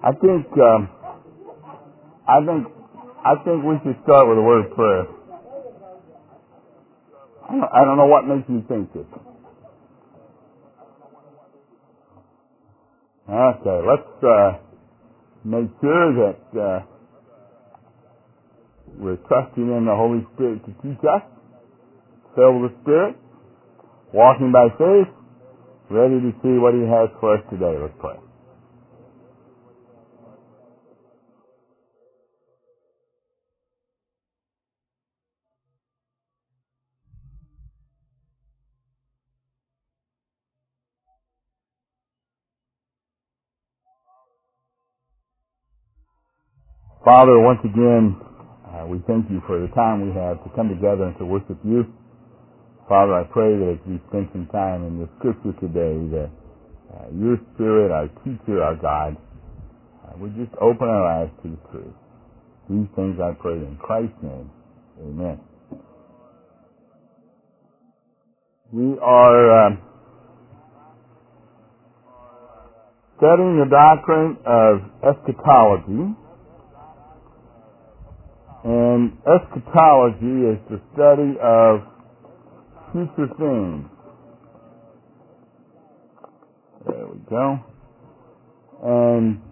I think we should start with a word of prayer. I don't know what makes me think this. Okay, let's make sure that we're trusting in the Holy Spirit to teach us, filled with the Spirit, walking by faith, ready to see what He has for us today. Let's pray. Father, once again, we thank You for the time we have to come together and to worship You. Father, I pray that as we spend some time in the Scripture today, that Your Spirit, our teacher, our guide, would just open our eyes to the truth. These things I pray in Christ's name. Amen. We are studying the doctrine of eschatology. And eschatology is the study of future things. There we go. And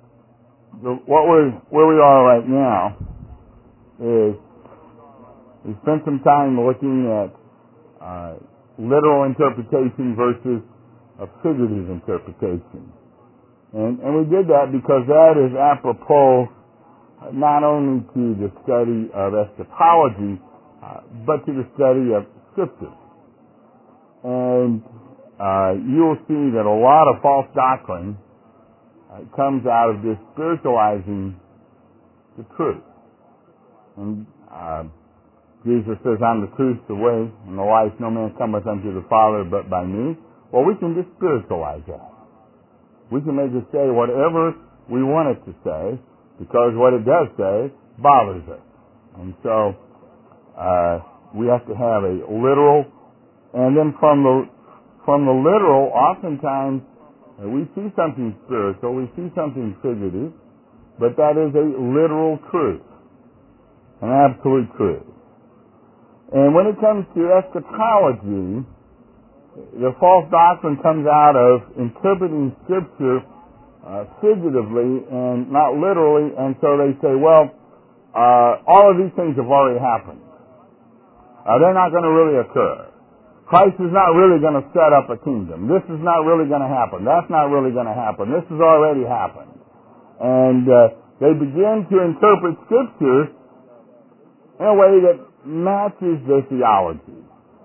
where we are right now is we spent some time looking at literal interpretation versus a figurative interpretation. And we did that because that is apropos not only to the study of eschatology, but to the study of Scripture. And you'll see that a lot of false doctrine comes out of this spiritualizing the truth. And Jesus says, I'm the truth, the way, and the life. No man cometh unto the Father but by me. Well, we can just spiritualize that. We can make it say whatever we want it to say, because what it does say bothers us. And so we have to have a literal, and then from the literal, oftentimes we see something spiritual, we see something figurative, but that is a literal truth, an absolute truth. And when it comes to eschatology, the false doctrine comes out of interpreting Scripture figuratively and not literally, and so they say, well, all of these things have already happened. They're not going to really occur. Christ is not really going to set up a kingdom. This is not really going to happen. That's not really going to happen. This has already happened. And they begin to interpret Scripture in a way that matches their theology.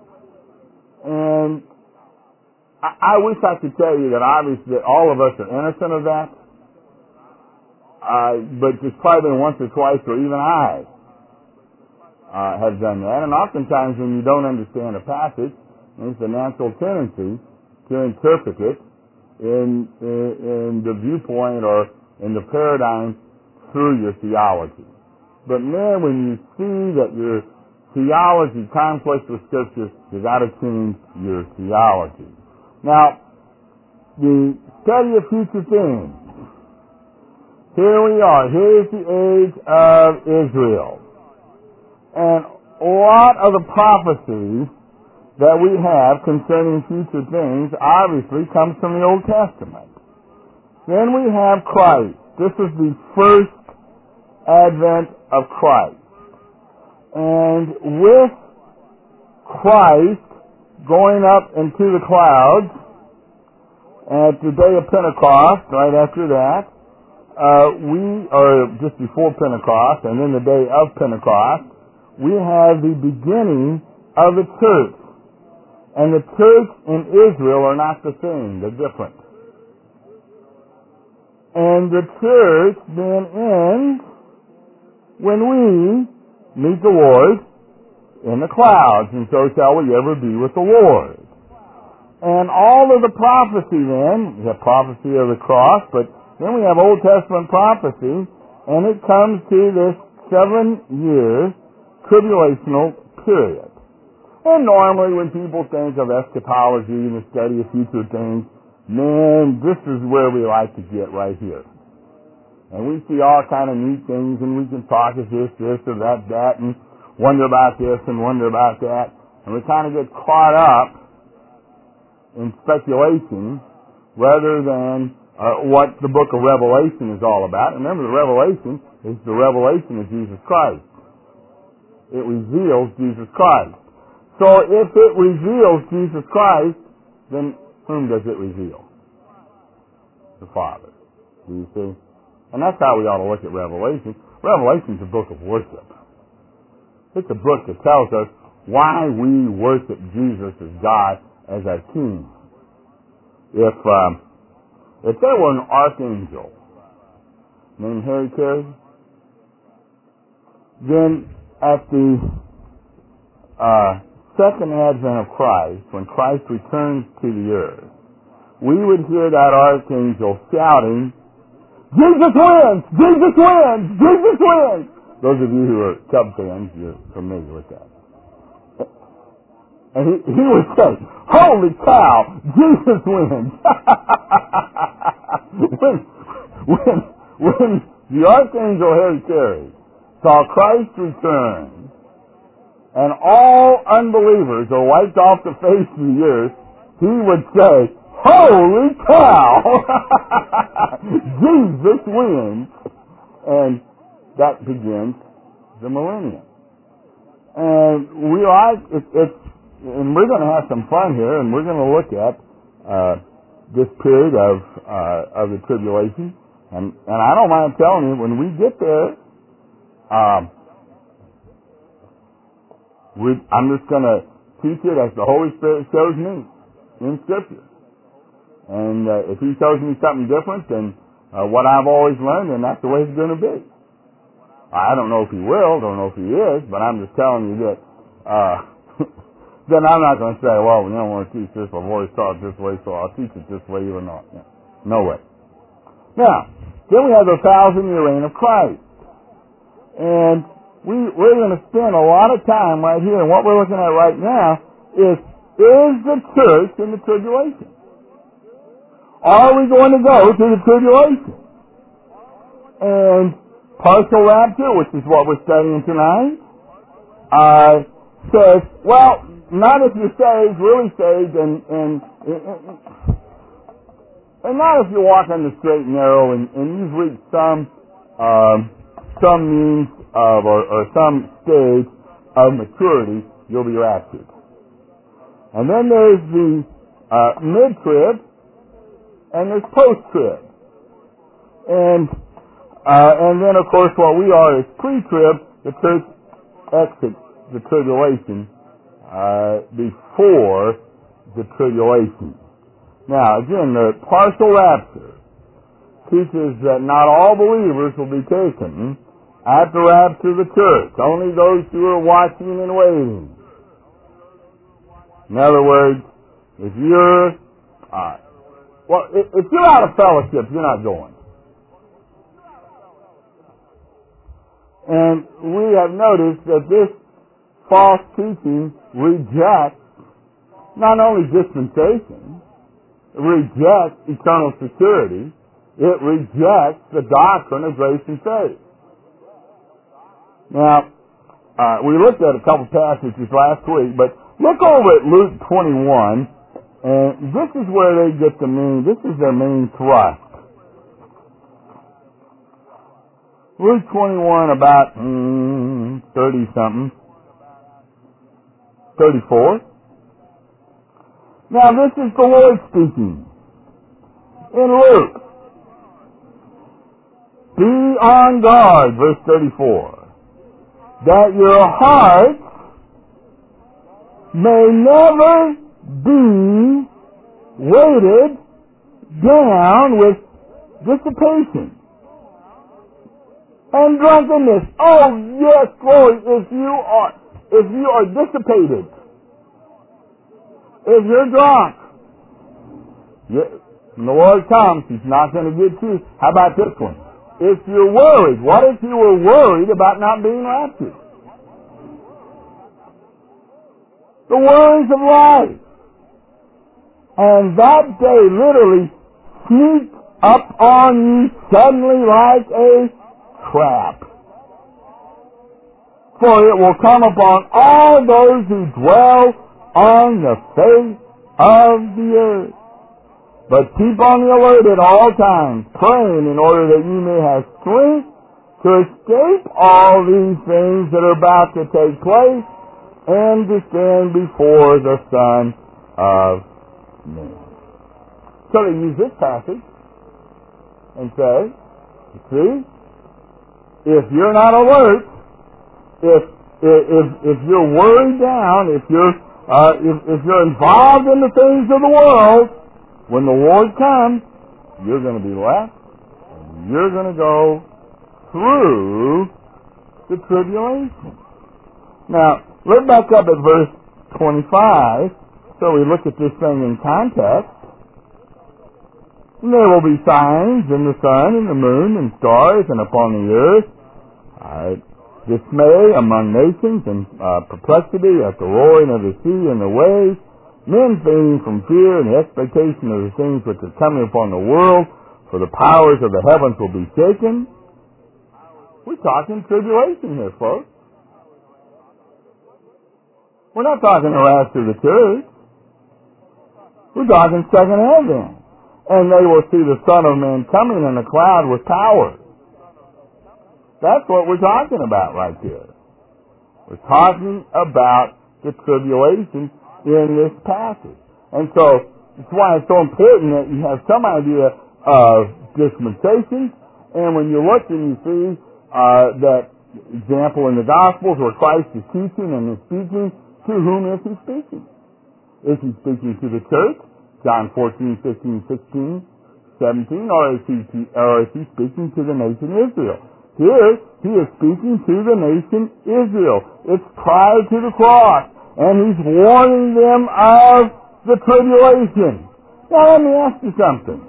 And I wish I could tell you that obviously that all of us are innocent of that, but it's probably been once or twice, or even I have done that. And oftentimes when you don't understand a passage, it's a natural tendency to interpret it in the viewpoint or in the paradigm through your theology. But man, when you see that your theology conflicts with Scripture, you've got to change your theology. Now, the study of future things. Here we are. Here's the age of Israel. And a lot of the prophecies that we have concerning future things obviously comes from the Old Testament. Then we have Christ. This is the first advent of Christ. And with Christ going up into the clouds at the day of Pentecost, right after that, just before Pentecost, and then the day of Pentecost, we have the beginning of the church. And the church and Israel are not the same, they're different. And the church then ends when we meet the Lord in the clouds, and so shall we ever be with the Lord. And all of the prophecy then, we have prophecy of the cross, but then we have Old Testament prophecy, and it comes to this 7-year tribulational period. And normally when people think of eschatology and the study of future things, man, this is where we like to get right here. And we see all kind of neat things, and we can talk as this, or that, and wonder about this and wonder about that. And we kind of get caught up in speculation rather than what the book of Revelation is all about. Remember, the Revelation is the revelation of Jesus Christ. It reveals Jesus Christ. So if it reveals Jesus Christ, then whom does it reveal? The Father. Do you see? And that's how we ought to look at Revelation. Revelation is a book of worship. It's a book that tells us why we worship Jesus as God, as our King. If there were an archangel named Harry Carey, then at the second advent of Christ, when Christ returns to the earth, we would hear that archangel shouting, "Jesus wins! Jesus wins! Jesus wins!" Those of you who are Cub fans, you're familiar with that. And he would say, "Holy cow! Jesus wins!" when the archangel Harry Carey saw Christ return, and all unbelievers are wiped off the face of the earth, he would say, "Holy cow! Jesus wins!" And that begins the millennium. And we're going to have some fun here, and we're going to look at this period of the tribulation. And I don't mind telling you, when we get there, I'm just going to teach it as the Holy Spirit shows me in Scripture. And if He shows me something different than what I've always learned, then that's the way it's going to be. I don't know if He will, don't know if He is, but I'm just telling you that then I'm not going to say, well, we don't want to teach this, I've always taught it this way, so I'll teach it this way even though. No way. Now, then we have the 1,000-year reign of Christ. And we're going to spend a lot of time right here, and what we're looking at right now is the church in the tribulation? Are we going to go to the tribulation? And partial rapture, which is what we're studying tonight, says, well, not if you're saved, really saved, and not if you walk on the straight and narrow and you've reached some means of or some stage of maturity, you'll be raptured. And then there's the mid-trib, and there's post-trib. And then, of course, what we are is pre-trib. The church exits the tribulation before the tribulation. Now, again, the partial rapture teaches that not all believers will be taken at the rapture of the church. Only those who are watching and waiting. In other words, if you're if you're out of fellowship, you're not going. And we have noticed that this false teaching rejects not only dispensation, it rejects eternal security, it rejects the doctrine of grace and faith. Now, we looked at a couple passages last week, but look over at Luke 21, and this is where they get this is their main thrust. Luke 21, about 30-something, 34. Now, this is the Lord speaking in Luke. Be on guard, verse 34, that your hearts may never be weighted down with dissipation and drunkenness. Oh, yes, Lord, if you are dissipated, if you're drunk, when the Lord comes, He's not going to get you. How about this one? If you're worried, what if you were worried about not being raptured? The worries of life. And that day literally sneaked up on you suddenly like a trap. For it will come upon all those who dwell on the face of the earth. But keep on the alert at all times, praying in order that you may have strength to escape all these things that are about to take place and to stand before the Son of Man. So they use this passage and say, you see, if you're not alert, if you're worried down, if you're involved in the things of the world, when the Lord comes, you're going to be left, and you're going to go through the tribulation. Now, look back up at verse 25, so we look at this thing in context. And there will be signs in the sun and the moon and stars and upon the earth, dismay among nations and perplexity at the roaring of the sea and the waves, men fainting from fear and the expectation of the things which are coming upon the world, for the powers of the heavens will be shaken. We're talking tribulation here, folks. We're not talking the rapture of the church. We're talking second advent. And they will see the Son of Man coming in a cloud with power. That's what we're talking about right here. We're talking about the tribulation in this passage. And so, that's why it's so important that you have some idea of dispensation. And when you look and you see that example in the Gospels where Christ is teaching and is speaking, to whom is he speaking? Is he speaking to the church? John 14, 15, 16, 17, or is he speaking to the nation Israel? Here, he is speaking to the nation Israel. It's prior to the cross, and he's warning them of the tribulation. Now, let me ask you something.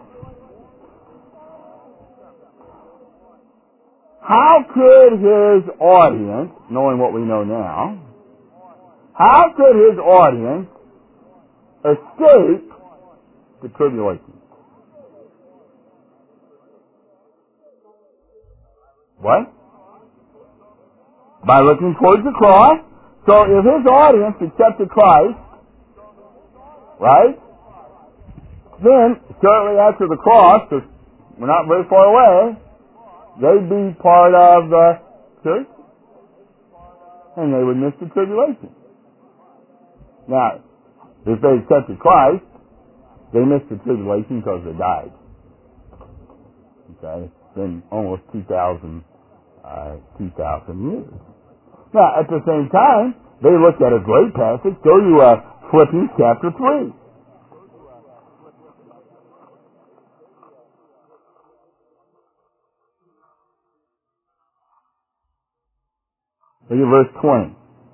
How could his audience, knowing what we know now, how could his audience escape the tribulation? What? By looking towards the cross. So if his audience accepted Christ, right, then shortly after the cross, because we're not very far away, they'd be part of the church, and they would miss the tribulation. Now, if they accepted Christ, they missed the tribulation because they died. Okay? It's been almost 2,000 years. Now, at the same time, they looked at a great passage. Go to Philippians chapter 3. Look at verse 20.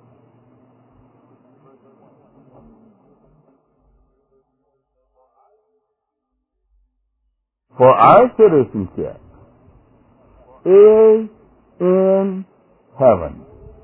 For our citizenship is in heaven,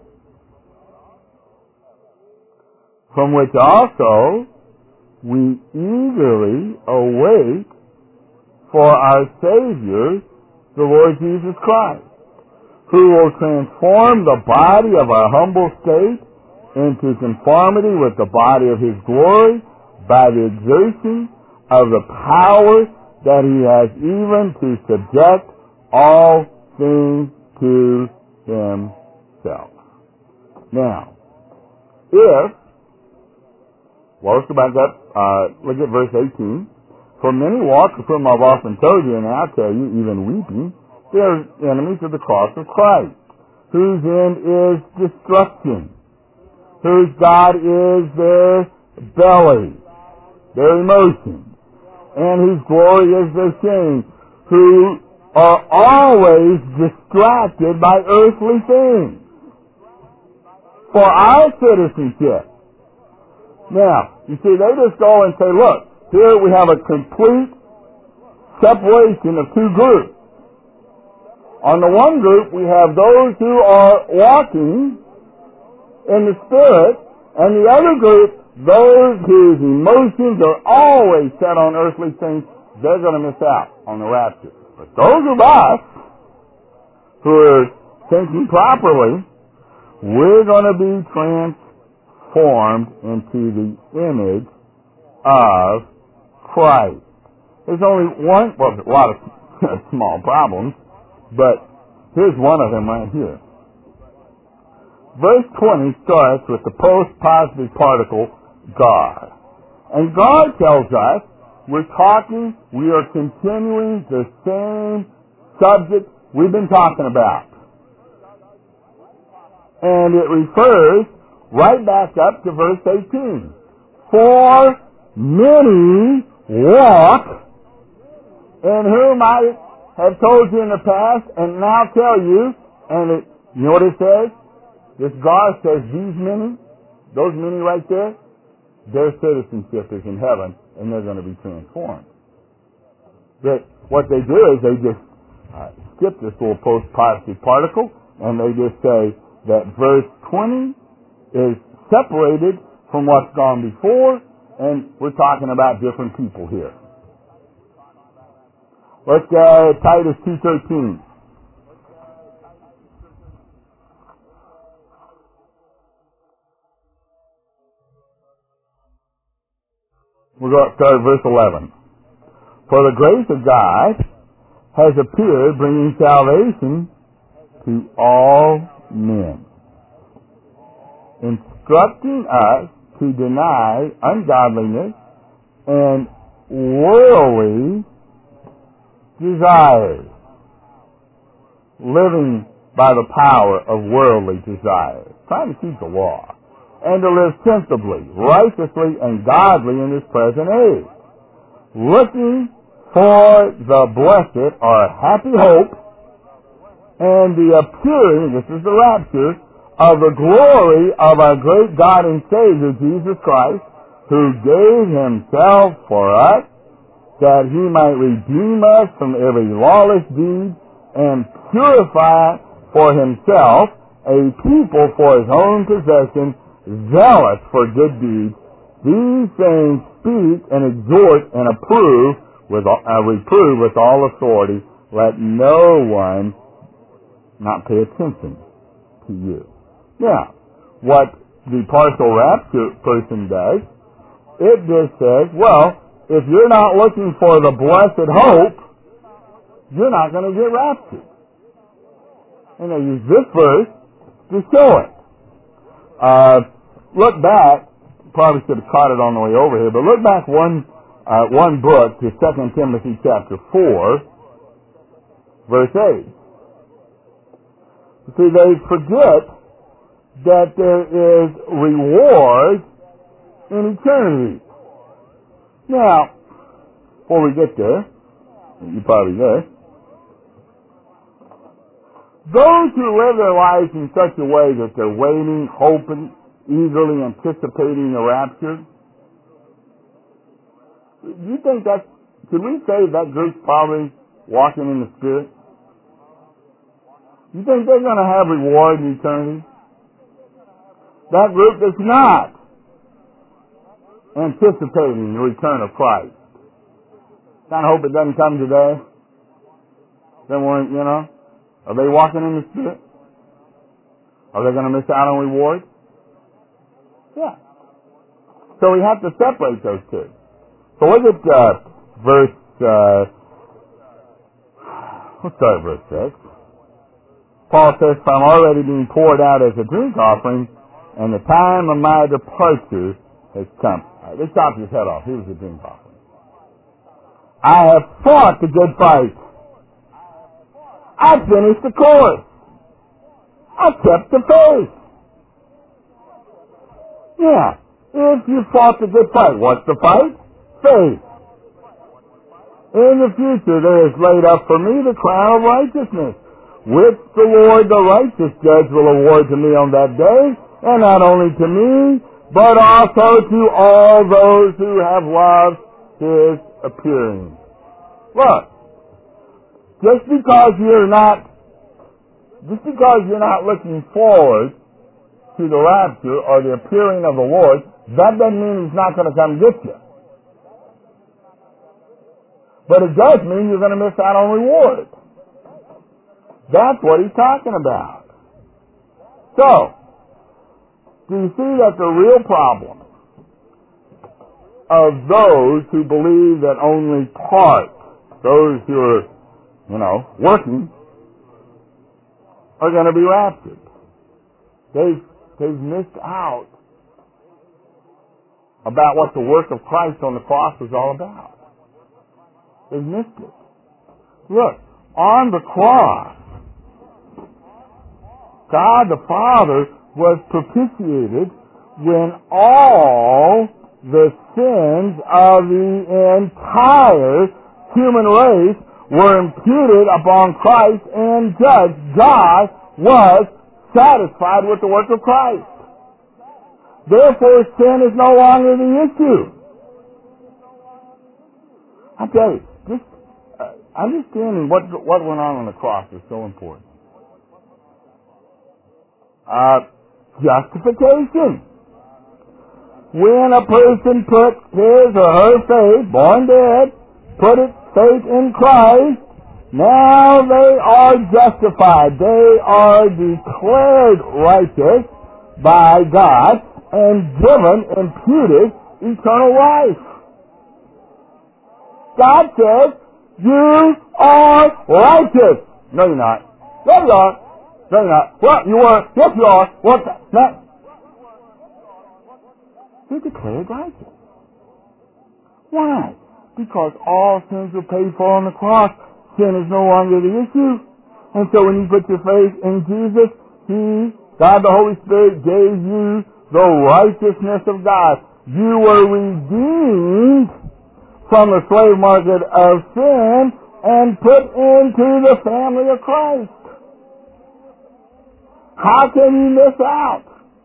from which also we eagerly await for our Savior, the Lord Jesus Christ, who will transform the body of our humble state into conformity with the body of his glory by the exertion of the power that he has, even to subject all things to himself. Now, let's go back up, look at verse 18. For many walk, of whom I've often told you, and I'll tell you, even weeping, they are enemies of the cross of Christ, whose end is destruction, whose God is their belly, their emotions, and whose glory is their shame, who are always distracted by earthly things. For our citizenship. Now, you see, they just go and say, look, here we have a complete separation of two groups. On the one group, we have those who are walking in the Spirit, and the other group, those whose emotions are always set on earthly things. they're going to miss out on the rapture. But those of us who are thinking properly, we're going to be transformed into the image of Christ. There's only one, well, there's a lot of small problems, but here's one of them right here. Verse 20 starts with the post-positive particle, God. And God tells us we are continuing the same subject we've been talking about. And it refers right back up to verse 18. For many walk, in whom I have told you in the past, and now tell you, and you know what it says? This God says these many, those many right there, their citizenship is in heaven, and they're going to be transformed. But what they do is they just skip this little post-positive particle, and they just say that verse 20 is separated from what's gone before, and we're talking about different people here. Let's go Titus 2:13. We'll go start at verse 11. For the grace of God has appeared, bringing salvation to all men, instructing us to deny ungodliness and worldly desires, living by the power of worldly desires, trying to keep the law, and to live sensibly, righteously, and godly in this present age, looking for the blessed or happy hope and the appearing, this is the rapture, of the glory of our great God and Savior, Jesus Christ, who gave himself for us, that he might redeem us from every lawless deed and purify for himself a people for his own possession, zealous for good deeds. These things speak and exhort and reprove with all authority. Let no one not pay attention to you. Now, what the partial rapture person does, it just says, well, if you're not looking for the blessed hope, you're not going to get raptured. And they use this verse to show it. Look back, probably should have caught it on the way over here, but look back one book to 2 Timothy chapter 4, verse 8. See, they forget that there is reward in eternity. Now, before we get there, you're probably there, those who live their lives in such a way that they're waiting, hoping, eagerly anticipating the rapture, do you think that, could we say that group's probably walking in the Spirit? You think they're going to have reward in eternity? That group is not anticipating the return of Christ. Kind of hope it doesn't come today. Then we're, are they walking in the Spirit? Are they going to miss out on reward? Yeah. So we have to separate those two. So look at verse, let's start at verse 6. Paul says, for I'm already being poured out as a drink offering, and the time of my departure has come. All right, let's chop his head off. Here's the drink offering. I have fought the good fight. I finished the course. I kept the faith. Yeah, if you fought the good fight, what's the fight? Faith. In the future there is laid up for me the crown of righteousness, which the Lord, the righteous judge, will award to me on that day, and not only to me, but also to all those who have loved his appearing. Look, just because you're not looking forward to the rapture or the appearing of the Lord, that doesn't mean he's not going to come get you. But it does mean you're going to miss out on reward. That's what he's talking about. So, do you see that the real problem of those who believe that only part, those who are, working, are going to be raptured? They've missed out about what the work of Christ on the cross was all about. They've missed it. Look, on the cross, God the Father was propitiated when all the sins of the entire human race were imputed upon Christ and judged. God was satisfied with the work of Christ. Therefore, sin is no longer the issue. I tell you, just understanding what went on the cross is so important. Justification. When a person puts his or her faith, born dead, put its faith in Christ, now they are justified. They are declared righteous by God and given, imputed, eternal life. God says, you are righteous. No, you're not. There you are. No, you're not. Well, you were. Yes, you are. What's that? No. You're declared righteous. Why? Because all sins were paid for on the cross. Sin is no longer the issue. And so when you put your faith in Jesus, God the Holy Spirit, gave you the righteousness of God. You were redeemed from the slave market of sin and put into the family of Christ. How can you miss out?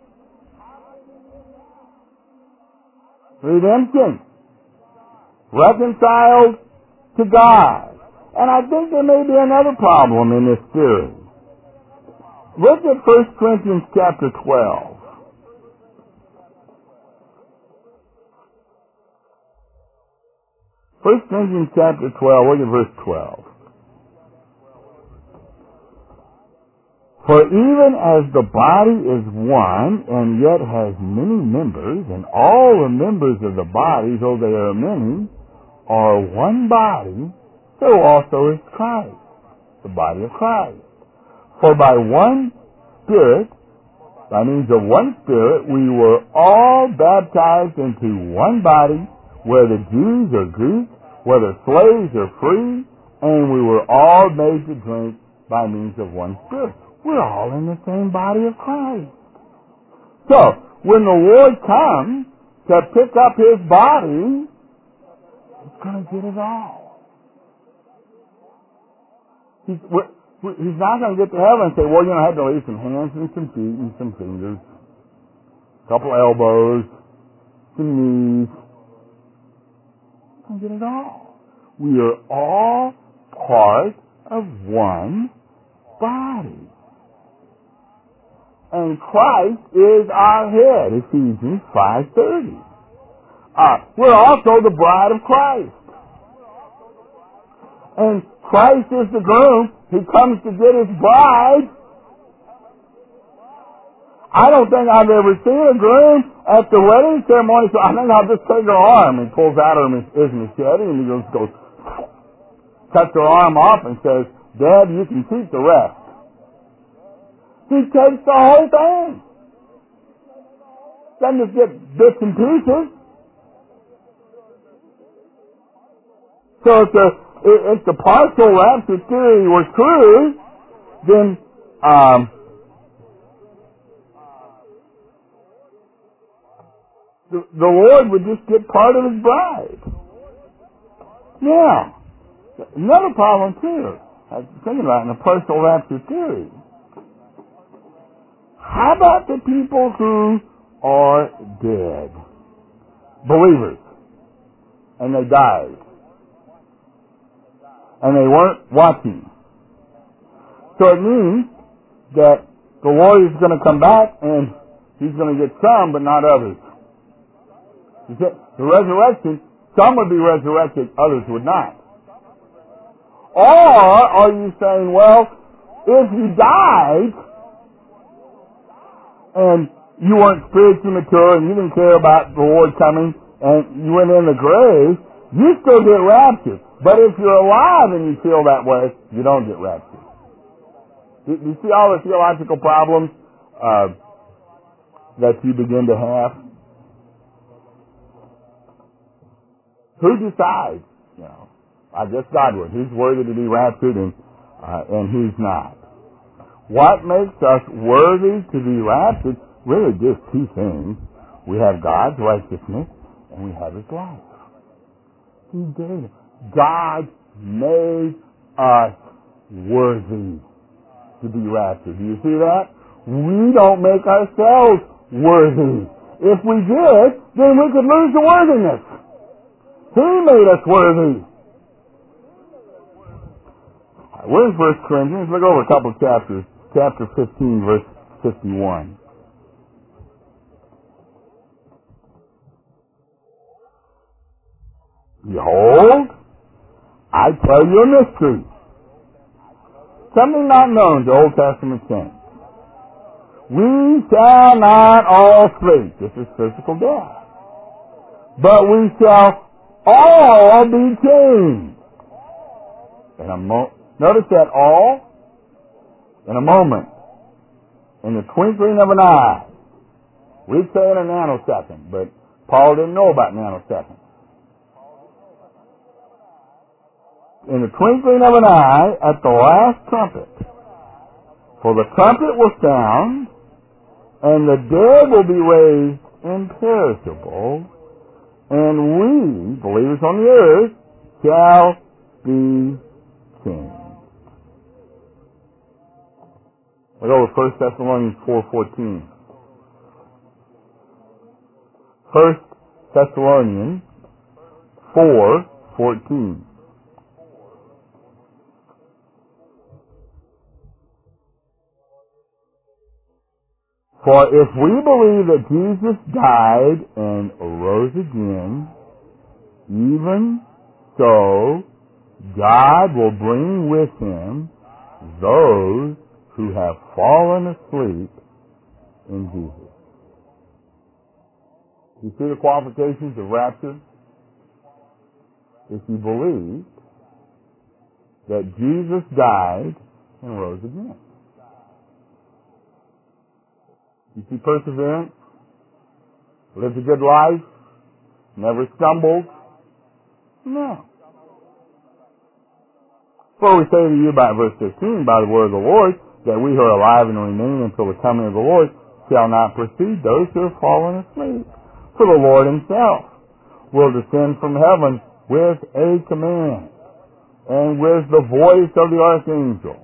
Redemption. Reconciled to God. And I think there may be another problem in this theory. Look at 1 Corinthians chapter 12. 1 Corinthians chapter 12, look at verse 12. For even as the body is one, and yet has many members, and all the members of the body, though they are many, are one body, so also is Christ, the body of Christ. For by one Spirit, by means of one Spirit, we were all baptized into one body, whether Jews or Greeks, whether slaves or free, and we were all made to drink by means of one Spirit. We're all in the same body of Christ. So, when the Lord comes to pick up His body, He's going to get it all. He's not going to get to heaven and say, well, I had to leave some hands and some feet and some fingers, a couple elbows, some knees. He's going to get it all. We are all part of one body. And Christ is our head, Ephesians 5:30. We're also the bride of Christ. And Christ is the groom. He comes to get His bride. I don't think I've ever seen a groom at the wedding ceremony, so I think I'll just take her arm. He pulls out his machete and he goes, cuts her arm off and says, Dad, you can keep the rest. He takes the whole thing. Doesn't just get bits and pieces. So if the partial rapture theory were true, then the Lord would just get part of His bride. Now, another problem too, I was thinking about in the partial rapture theory. How about the people who are dead? Believers. And they died. And they weren't watching. So it means that the Lord is going to come back and He's going to get some, but not others. The resurrection, some would be resurrected, others would not. Or are you saying, well, if you died and you weren't spiritually mature and you didn't care about the Lord coming and you went in the grave, you still get raptured. But if you're alive and you feel that way, you don't get raptured. Do you see all the theological problems that you begin to have? Who decides? You know, I guess God would. He's worthy to be raptured, and He's not. What makes us worthy to be raptured? Really, just two things. We have God's righteousness, and we have His life. He did. God made us worthy to be raptured. Do you see that? We don't make ourselves worthy. If we did, then we could lose the worthiness. He made us worthy. We're in 1 Corinthians. Look over a couple of chapters. Chapter 15, verse 51. Behold, I tell you a mystery. Something not known to Old Testament saints. We shall not all sleep. This is physical death. But we shall all be changed. Notice that all, in a moment, in the twinkling of an eye. We'd say in a nanosecond, but Paul didn't know about nanoseconds. In the twinkling of an eye, at the last trumpet. For the trumpet will sound, and the dead will be raised imperishable, and we, believers on the earth, shall be changed. We'll go with 1 Thessalonians 4:14. 1 Thessalonians 4:14. For if we believe that Jesus died and arose again, even so God will bring with Him those who have fallen asleep in Jesus. You see the qualifications of rapture? If you believe that Jesus died and rose again. You see perseverance, lived a good life, never stumbled. No. For we say to you by verse 15, by the word of the Lord, that we who are alive and remain until the coming of the Lord shall not precede those who have fallen asleep. For the Lord Himself will descend from heaven with a command, and with the voice of the archangel.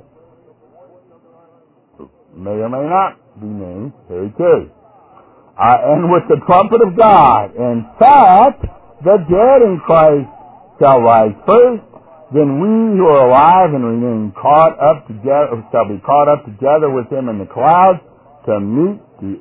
May or may not be named, Harry Carey. And with the trumpet of God. In fact, the dead in Christ shall rise first, then we who are alive and remain caught up together shall be caught up together with Him in the clouds to meet the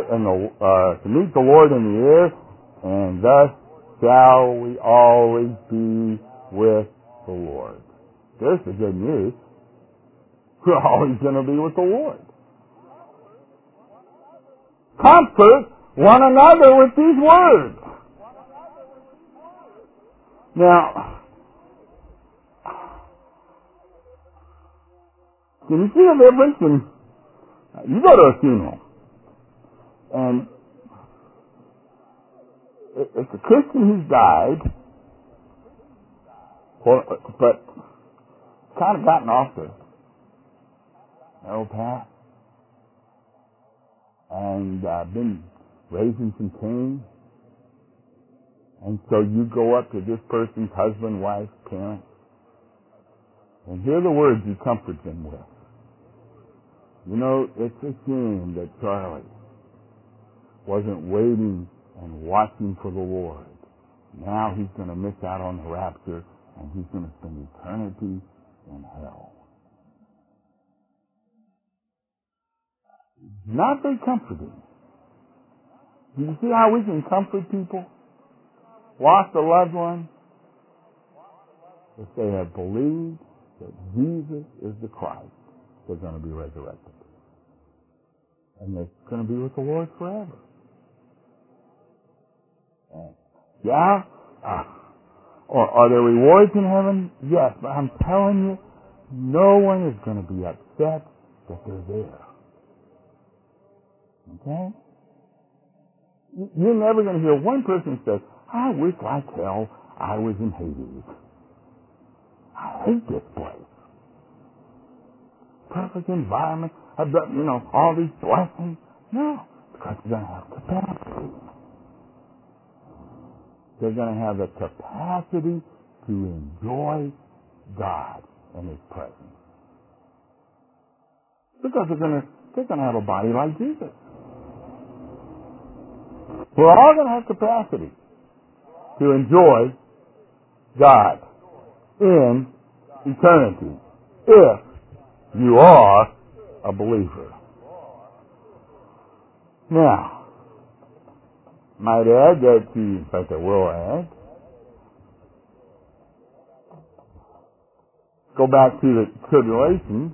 Lord in the air, and thus shall we always be with the Lord. There's the good news. We're always going to be with the Lord. Comfort one another with these words. Now, can you see the difference? You go to a funeral, and it's a Christian who's died, but kind of gotten off the narrow path, and been raising some Cain. And so you go up to this person's husband, wife, parent, and hear the words you comfort them with. You know, it's a shame that Charlie wasn't waiting and watching for the Lord. Now he's going to miss out on the rapture, and he's going to spend eternity in hell. Not very comforting. Do you see how we can comfort people? Lost a loved one. If they have believed that Jesus is the Christ, they're going to be resurrected. And they're going to be with the Lord forever. Yeah? Are there rewards in heaven? Yes, but I'm telling you, no one is going to be upset that they're there. Okay? You're never going to hear one person say, I wish like hell I was in Hades. I hate this place. Perfect environment. I've got, all these blessings. No, because you're going to have capacity. They're going to have the capacity to enjoy God and His presence. Because they're going to have a body like Jesus. We're all going to have capacity to enjoy God in eternity if you are a believer. Now, might add that in fact I will add, go back to the tribulation.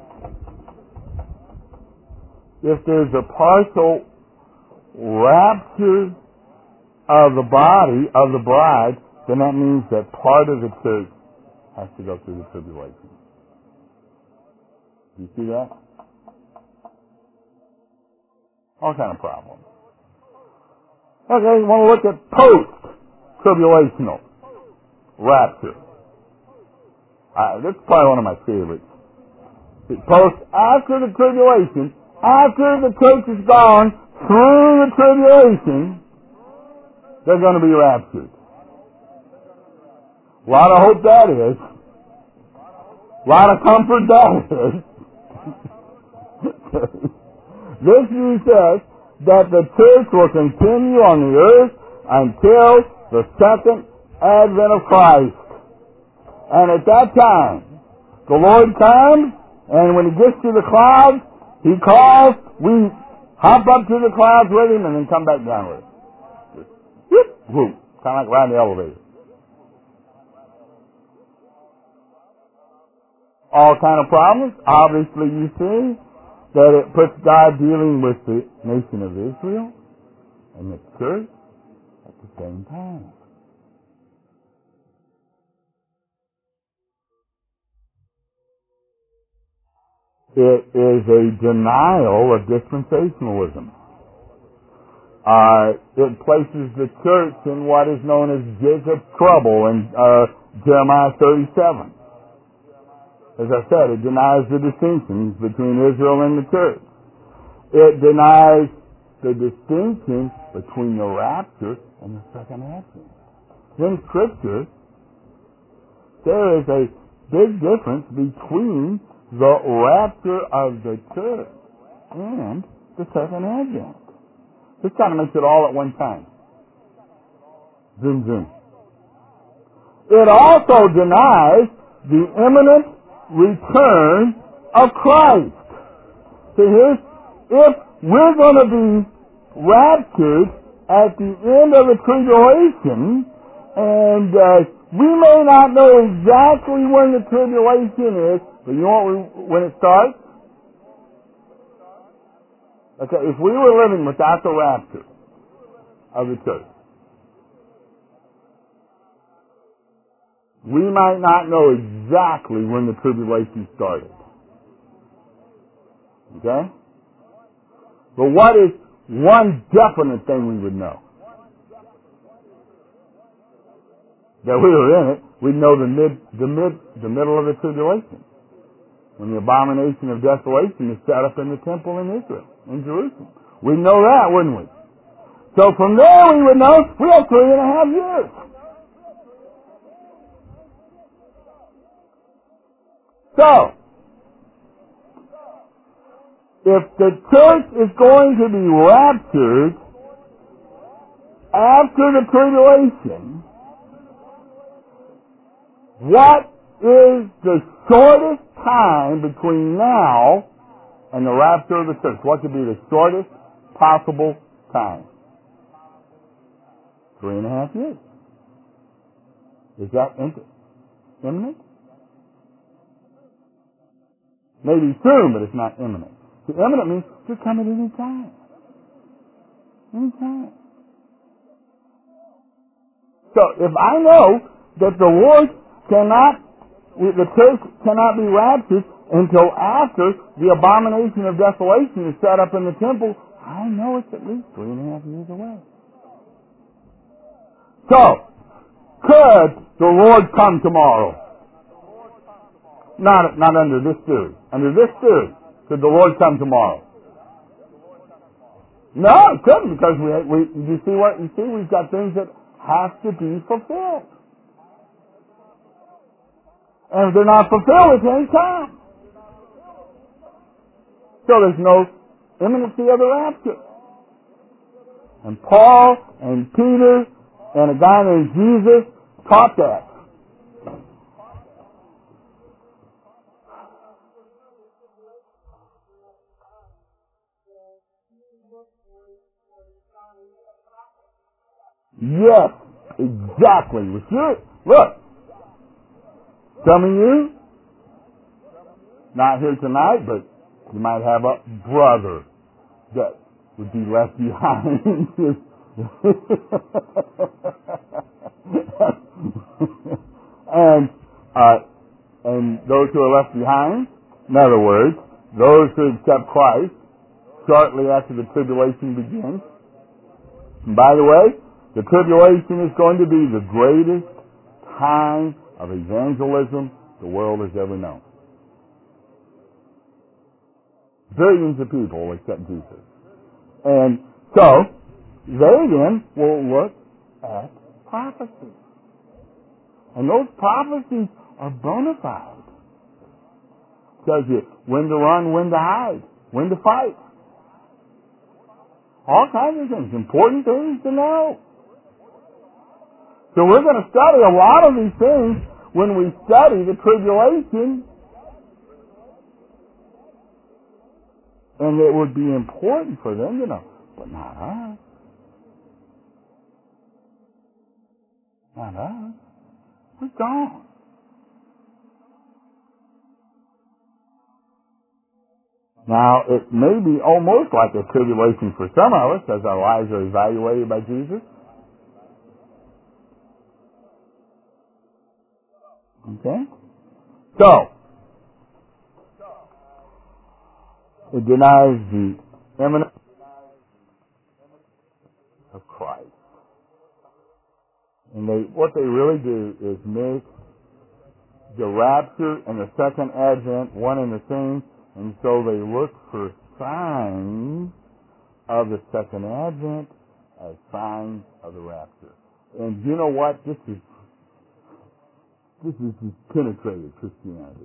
If there's a partial rapture of the body of the bride, then that means that part of the church has to go through the tribulation. Do you see that? All kind of problems. Okay, you want to look at post-tribulational rapture. That's probably one of my favorites. After the tribulation, after the church is gone through the tribulation, they're going to be raptured. A lot of hope that is. A lot of comfort that is. This view says that the church will continue on the earth until the second advent of Christ. And at that time, the Lord comes, and when He gets to the clouds, He calls, we hop up to the clouds with Him, and then come back down with Him. Whoop, whoop. Kind of like riding the elevator. All kind of problems. Obviously, you see that it puts God dealing with the nation of Israel and the church at the same time. It is a denial of dispensationalism. It places the church in what is known as Jacob's trouble in Jeremiah 37. As I said, it denies the distinctions between Israel and the church. It denies the distinction between the rapture and the second advent. In Scripture, there is a big difference between the rapture of the church and the second advent. This kind of makes it all at one time. Zoom, zoom. It also denies the imminent return of Christ. So if we're going to be raptured at the end of the tribulation, and we may not know exactly when the tribulation is, but you know when it starts? Okay, if we were living without the rapture of the church, we might not know exactly when the tribulation started. Okay? But what is one definite thing we would know? That we were in it. We'd know the middle of the tribulation. When the abomination of desolation is set up in the temple in Israel, in Jerusalem. We'd know that, wouldn't we? So from there we would know we have 3.5 years. So, if the church is going to be raptured after the tribulation, what is the shortest time between now and the rapture of the church? What could be the shortest possible time? 3.5 years. Is that imminent? Maybe soon, but it's not imminent. See, imminent means you're coming any time. Any time. So if I know that the Lord the church cannot be raptured until after the abomination of desolation is set up in the temple, I know it's at least 3.5 years away. So, could the Lord come tomorrow? Not under this theory. Under this theory, could the Lord come tomorrow? No, it couldn't, because we've got things that have to be fulfilled. And if they're not fulfilled, it can't come. So there's no imminency of the rapture. And Paul and Peter and a guy named Jesus taught that. Yes, exactly. Look, some of you, not here tonight, but you might have a brother that would be left behind. and those who are left behind, in other words, those who accept Christ shortly after the tribulation begins. And by the way, the tribulation is going to be the greatest time of evangelism the world has ever known. Billions of people will accept Jesus. And so, they then will look at prophecy. And those prophecies are bona fide. Tells you when to run, when to hide, when to fight. All kinds of things, important things to know. So we're going to study a lot of these things when we study the tribulation. And it would be important for them to know, but not us. Not us. We're gone. Now, it may be almost like a tribulation for some of us as our lives are evaluated by Jesus. Okay? So, it denies the imminence of Christ. And what they really do is make the rapture and the second advent one and the same, and so they look for signs of the second advent as signs of the rapture. And you know what? This is penetrated Christianity.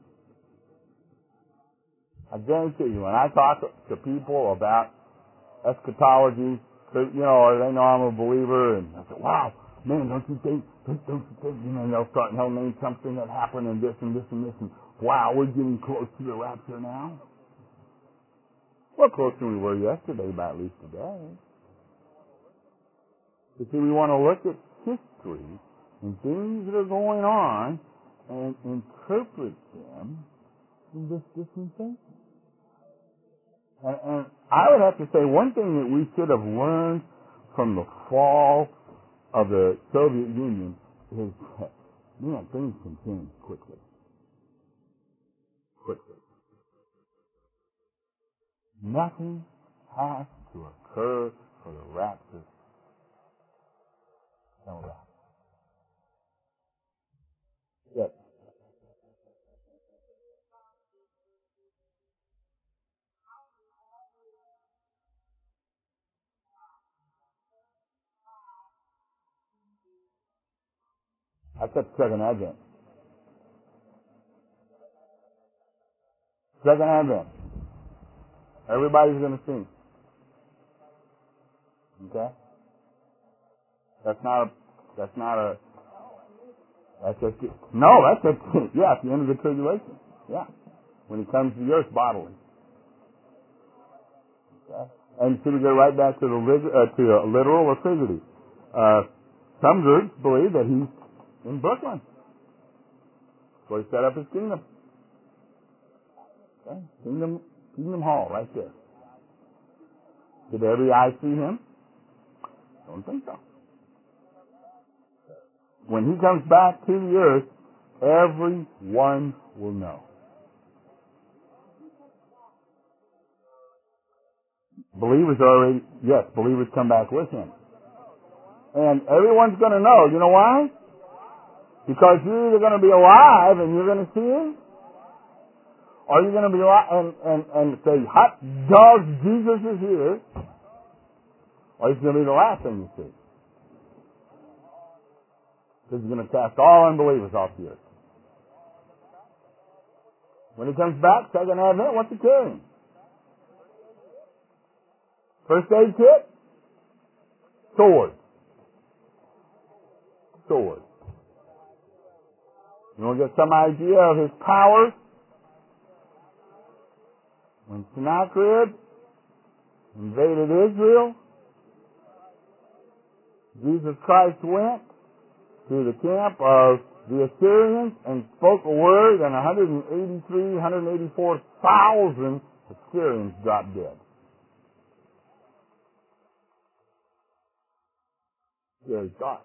I guarantee you, when I talk to people about eschatology, they know I'm a believer, and I say, wow, man, don't you think, they'll start, and they'll name something that happened and this and this and this, and wow, we're getting close to the rapture now. Well, closer than we were yesterday, by at least today. You see, we want to look at history and things that are going on and interpret them in this dispensation. And I would have to say one thing that we should have learned from the fall of the Soviet Union is that, man, things can change quickly. Quickly. Nothing has to occur for the rapture. No rapture. Yes. That's the second advent. Second advent. Everybody's going to sing. Okay? That's just, yeah, at the end of the tribulation. Yeah. When he comes to the earth bodily. Okay? And so we go right back to to literal or figurative. Some groups believe that he's in Brooklyn. So he set up his kingdom. Okay? Kingdom Hall, right there. Did every eye see him? Don't think so. When he comes back to the earth, everyone will know. Believers come back with him. And everyone's going to know. You know why? Because you're either going to be alive and you're going to see him, or you're going to be alive and say, hot dog, Jesus is here, or he's going to be the last thing you see. Because he's going to cast all unbelievers off the earth. When he comes back, second advent, what's he carrying? First aid kit? Sword. Sword. You want to get some idea of his power? When Sennacherib invaded Israel, Jesus Christ went to the camp of the Assyrians and spoke a word, and 184,000 Assyrians dropped dead. Scary thought.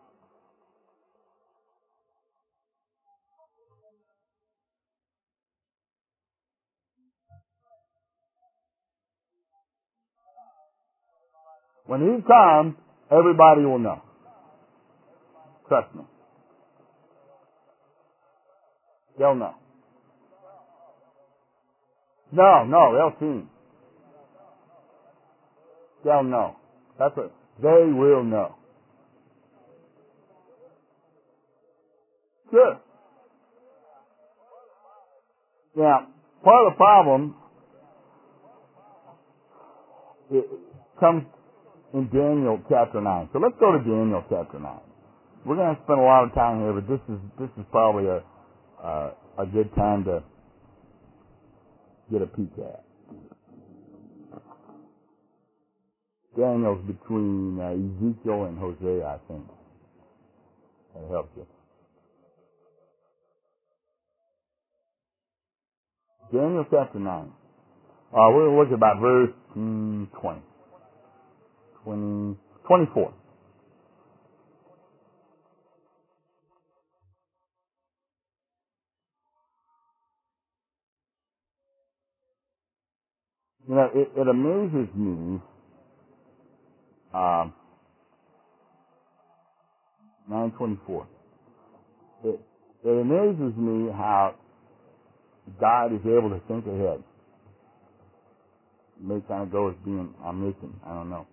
When he comes, everybody will know. Trust me. They'll know. No, they'll see him. They'll know. That's what they will know. Sure. Now, part of the problem it comes in Daniel chapter 9. So let's go to Daniel chapter 9. We're going to spend a lot of time here, but this is probably a good time to get a peek at. Daniel's between Ezekiel and Hosea, I think. That helps you. Daniel chapter 9. We're going to look at about verse 24. You know, it amazes me, 9:24. It amazes me how God is able to think ahead. It may kind of go as being omniscient. I don't know.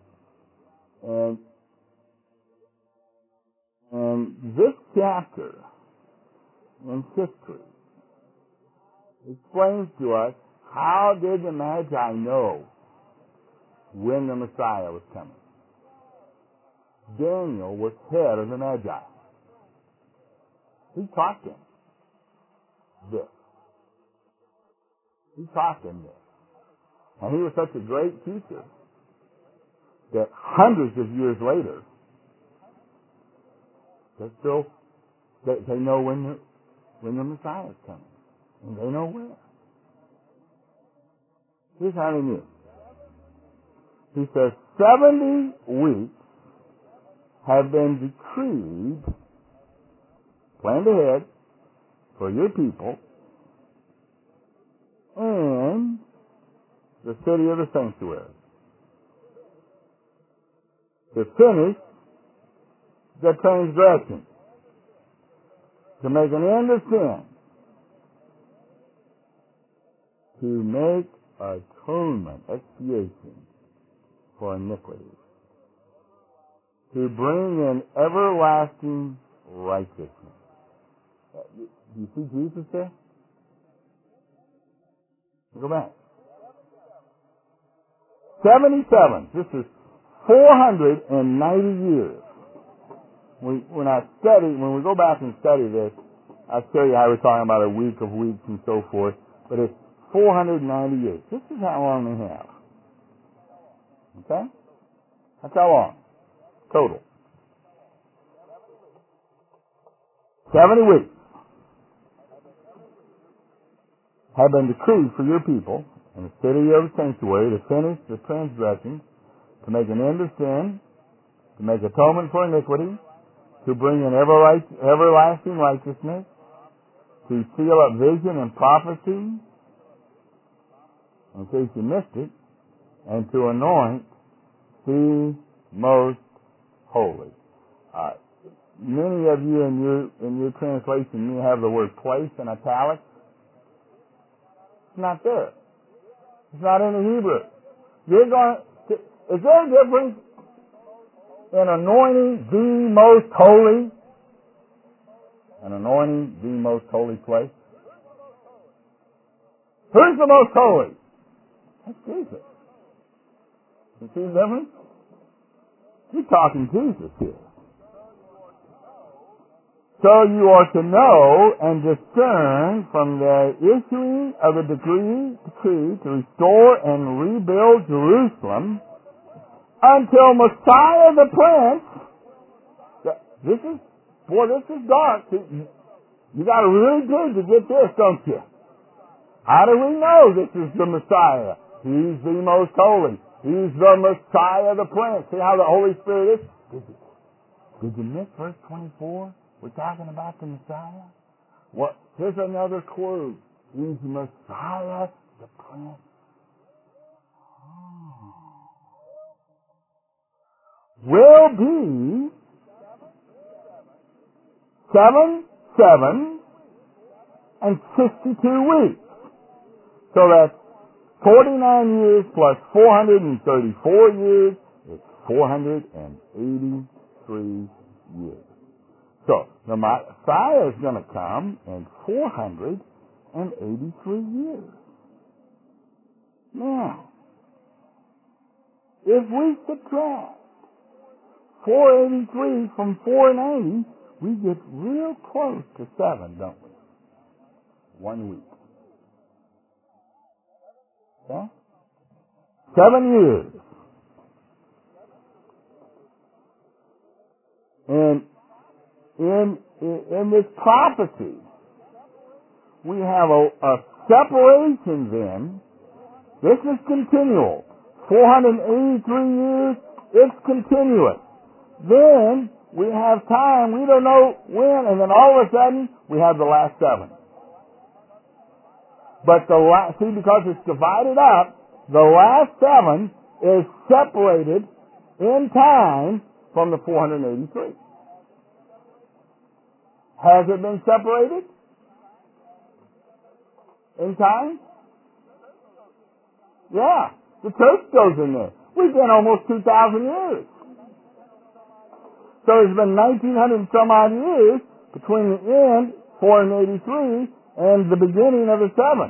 And this chapter in history explains to us how did the Magi know when the Messiah was coming. Daniel was head of the Magi. He taught them this. He taught them this. And he was such a great teacher that hundreds of years later, they know when the Messiah is coming. And they know where. Here's how they knew. He says, 70 weeks have been decreed, planned ahead, for your people and the city of the sanctuary, to finish the transgression, to make an end of sin, to make atonement, expiation for iniquity, to bring in everlasting righteousness. Do you see Jesus there? Go back. 77. This is 490 years. When we go back and study this, I'll show you how we're talking about a week of weeks and so forth, but it's 490 years. This is how long they have. Okay? That's how long. Total. 70 weeks. have been decreed for your people in the city of the sanctuary to finish the transgressions, to make an end of sin, to make atonement for iniquity, to bring in everlasting righteousness, to seal up vision and prophecy, in case you missed it, and to anoint the most holy. Many of you in your translation may have the word place in italics. It's not there. It's not in the Hebrew. Is there a difference in anointing the most holy and anointing the most holy place? Who's the most holy? That's Jesus. You see the difference? You're talking Jesus here. So you are to know and discern from the issuing of the decree to restore and rebuild Jerusalem until Messiah the Prince. This is dark. You got to really dig to get this, don't you? How do we know this is the Messiah? He's the most holy. He's the Messiah the Prince. See how the Holy Spirit is? Did you miss verse 24? We're talking about the Messiah. What? Here's another clue. He's the Messiah, the Prince. Will be 7 and 62 weeks. So that's 49 years plus 434 years. It's 483 years. So, the Messiah is going to come in 483 years. Now, if we subtract 483 from 490, we get real close to 7, don't we? 1 week. Okay? 7 years. And in this prophecy, we have a separation then. This is continual. 483 years, it's continuous. Then we have time, we don't know when, and then all of a sudden, we have the last 7. But see, because it's divided up, the last 7 is separated in time from the 483. Has it been separated in time? Yeah, the church goes in there. We've been almost 2,000 years. So it's been 1,900 and some odd years between the end, 483, and the beginning of the 7.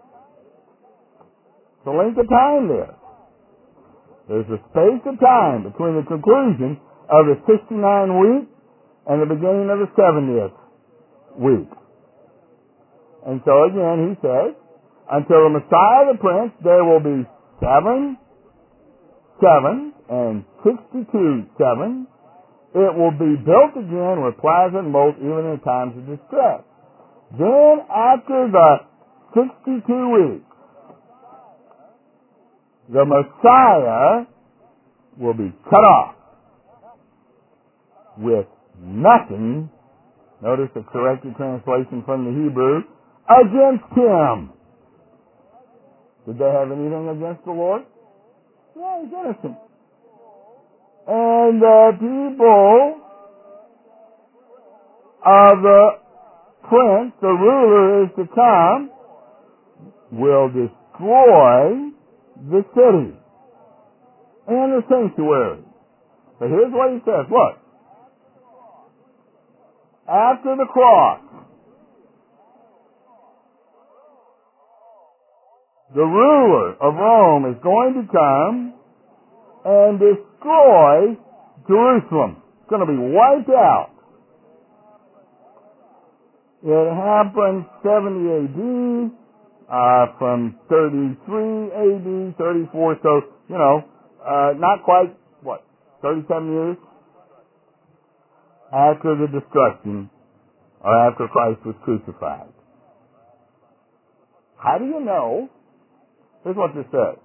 The length of time there. There's a space of time between the conclusion of the 69 week and the beginning of the 70th week. And so again, he says, until the Messiah the Prince, there will be 7 and 62 7. It will be built again with plaza and moat even in times of distress. Then after the 62 weeks, the Messiah will be cut off with nothing, notice the corrected translation from the Hebrew, against him. Did they have anything against the Lord? Yeah, he's innocent. And the people of the prince, the ruler is to come, will destroy the city and the sanctuary. But here's what he says. Look. After the cross, the ruler of Rome is going to come and destroy Jerusalem. It's going to be wiped out. It happened 70 A.D., from 33 A.D., 34, so, not quite, 37 years after the destruction, or after Christ was crucified. How do you know? Here's what this says.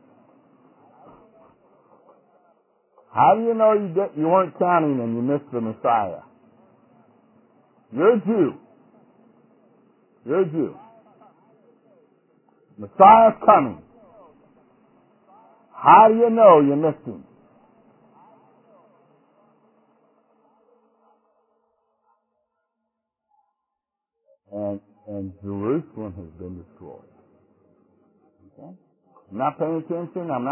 How do you know you weren't counting and you missed the Messiah? You're a Jew. You're a Jew. Messiah's coming. How do you know you missed him? And Jerusalem has been destroyed. Okay? I'm not paying attention, and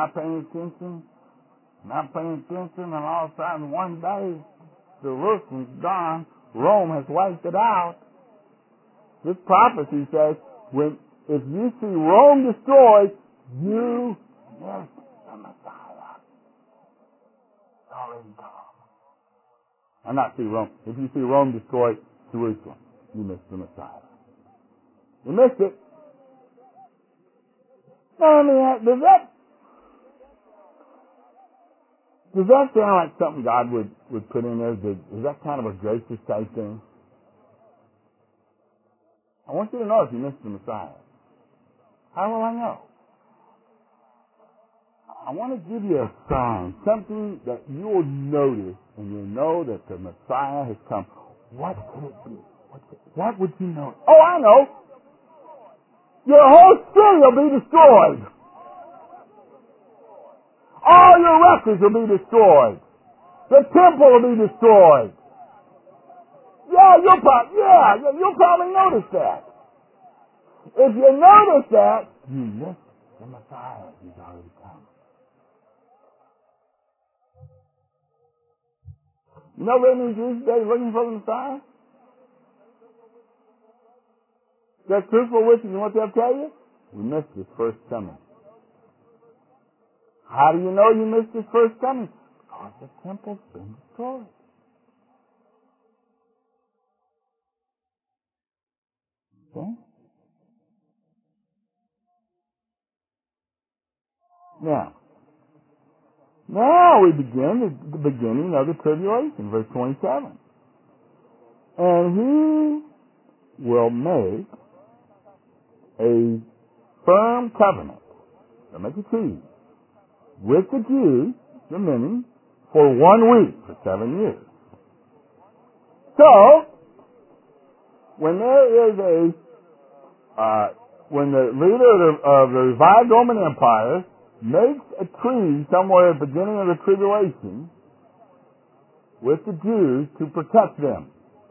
all of a sudden one day Jerusalem's gone. Rome has wiped it out. This prophecy says, if you see Rome destroyed, you missed the Messiah. It's already come. I'm not see Rome. If you see Rome destroyed, Jerusalem, you missed the Messiah. You missed it. Now, I mean, does that sound like something God would put in there? Is that kind of a gracious type thing? I want you to know if you missed the Messiah. How will I know? I want to give you a sign, something that you will notice, and you'll know that the Messiah has come. What could it be? What would you know? Oh, I know! Your whole city will be destroyed. All your records will be destroyed. The temple will be destroyed. You'll probably notice that. If you notice that, you missed the Messiah. He's already come. You know what many Jews today looking for the Messiah? They're truthful with you. You know what they'll tell you? We missed his first coming. How do you know you missed his first coming? Because the temple's been destroyed. Okay? Now we begin the beginning of the tribulation, verse 27. And he will make a firm covenant, they'll make a treaty, with the Jews, the many, for 1 week, for 7 years. So, when there is when the leader of the revived Roman Empire makes a treaty somewhere at the beginning of the tribulation with the Jews to protect them,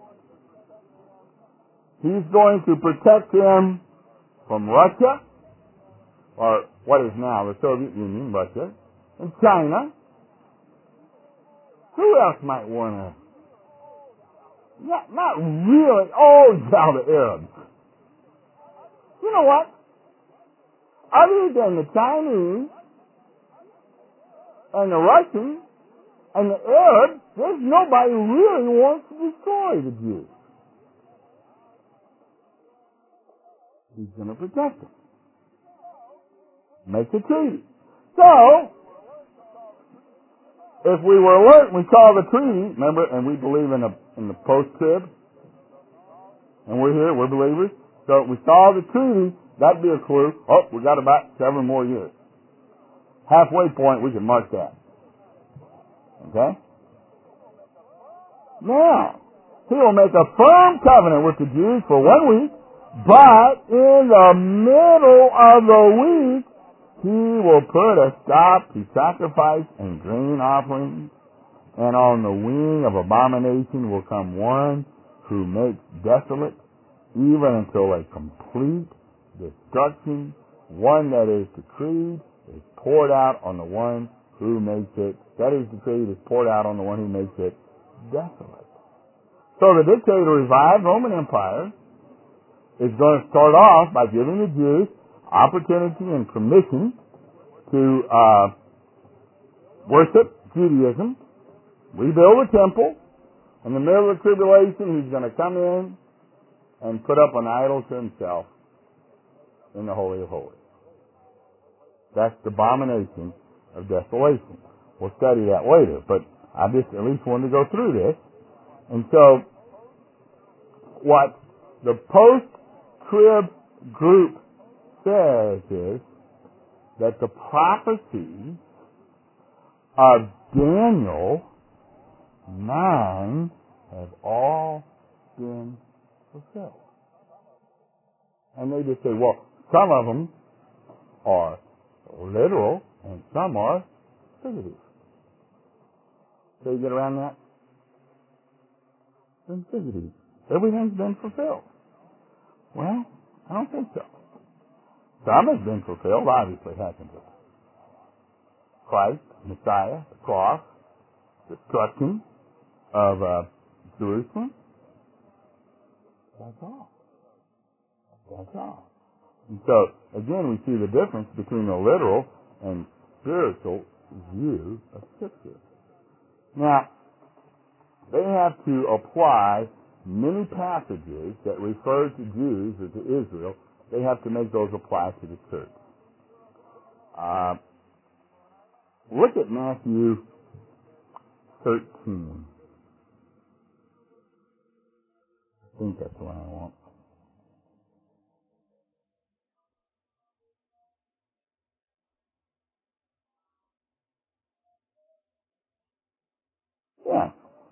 he's going to protect them from Russia, or what is now the Soviet Union, Russia, and China. Who else might want to? Not really. Oh, yeah, the Arabs. You know what? Other than the Chinese and the Russians and the Arabs, there's nobody who really wants to destroy the Jews. He's going to protect them. Make a treaty. So, if we were alert and we saw the treaty, remember, and we believe in the post-trib, and we're here, we're believers, so if we saw the treaty, that'd be a clue. Oh, we got about 7 more years. Halfway point, we can mark that. Okay? Now, he will make a firm covenant with the Jews for 1 week, but in the middle of the week, he will put a stop to sacrifice and grain offerings, and on the wing of abomination will come one who makes desolate, even until a complete destruction, one that is decreed, is poured out on the one who makes it, that is decreed, is poured out on the one who makes it desolate. So the dictator revived Roman Empire is going to start off by giving the Jews opportunity and permission to worship Judaism, rebuild the temple. In the middle of the tribulation, he's going to come in and put up an idol to himself in the Holy of Holies. That's the abomination of desolation. We'll study that later, but I just at least wanted to go through this. And so, what the post-trib group says is that the prophecies of Daniel 9 have all been fulfilled. And they just say, well, some of them are literal and some are figurative. So you get around that? Been figurative. Everything's been fulfilled. Well, I don't think so. Some has been fulfilled, obviously hasn't it? Christ, Messiah, the cross, destruction of Jerusalem. That's all. That's all. And so, again, we see the difference between the literal and spiritual view of Scripture. Now, they have to apply many passages that refer to Jews or to Israel. They have to make those apply to the church. Look at Matthew 13. I think that's the one I want. Yeah.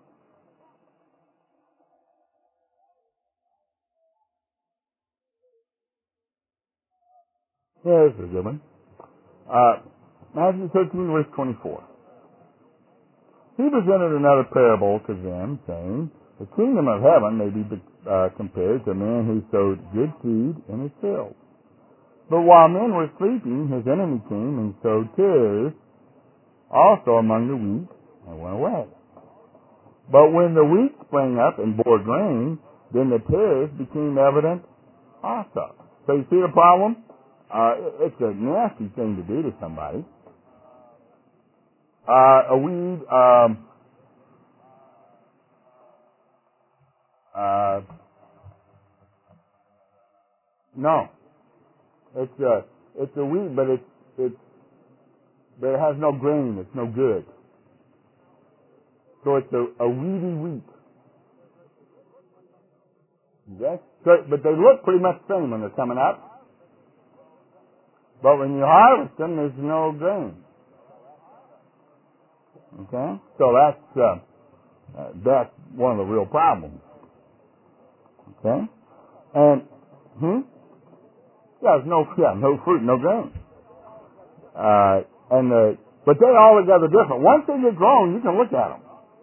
Yeah, this is a good one. Matthew 13, verse 24. He presented another parable to them, saying, the kingdom of heaven may be compared to a man who sowed good seed in his field. But while men were sleeping, his enemy came and sowed tares also among the wheat and went away. But when the wheat sprang up and bore grain, then the tares became evident also. So you see the problem? It's a nasty thing to do to somebody. A weed, no. It's a weed, but but it has no grain. It's no good. So it's a weedy wheat. Okay? So, but they look pretty much the same when they're coming up. But when you harvest them, there's no grain. Okay? So that's one of the real problems. Okay? And, yeah, there's no fruit, no grain. But they're all together different. Once they get grown, you can look at them.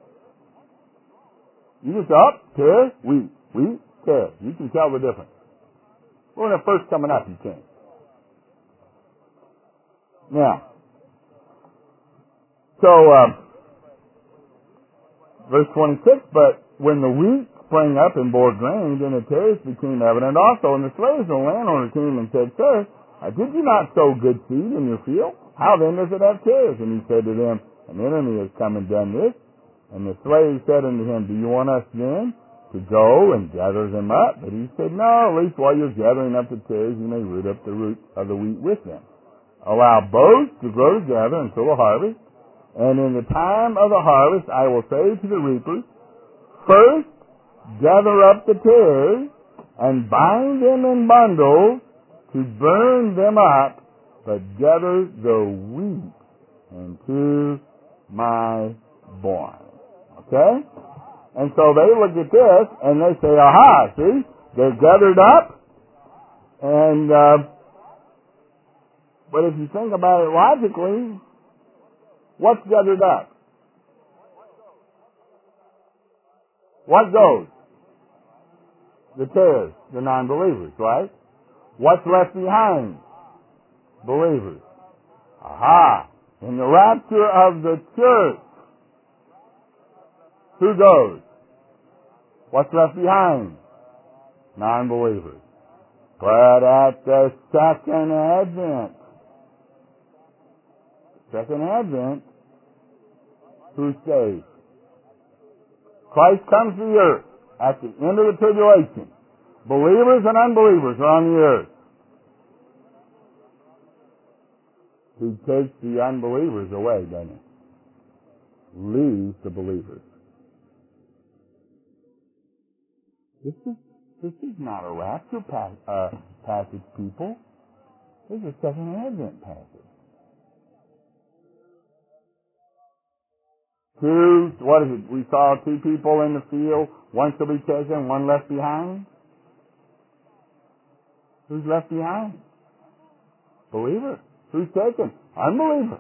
You just tares, wheat, tares. You can tell the difference. When they're first coming up, you can't. Now, so, verse 26, but when the wheat sprang up and bore grain, then the tares became evident also. And the slaves and the landowner came and said, Sir, did you not sow good seed in your field? How then does it have tares? And he said to them, an enemy has come and done this. And the slave said unto him, do you want us then to go and gather them up? But he said, no, at least while you're gathering up the tares, you may root up the root of the wheat with them. Allow both to grow together until the harvest. And in the time of the harvest, I will say to the reapers, first gather up the tares and bind them in bundles to burn them up, but gather the wheat into my barn. Okay? And so they look at this and they say, aha, see, they're gathered up. And, but if you think about it logically, what's gathered up? What goes? The tares, the non-believers, right? What's left behind? Believers. Aha! In the rapture of the church, who goes? What's left behind? Non-believers. But at the second advent, who stays? Christ comes to the earth at the end of the tribulation. Believers and unbelievers are on the earth. He takes the unbelievers away, doesn't he? Leaves the believers. This is not a rapture passage, people. This is a second Advent passage. What is it? We saw two people in the field. One shall be taken, one left behind. Who's left behind? Believer. Who's taken? Unbeliever.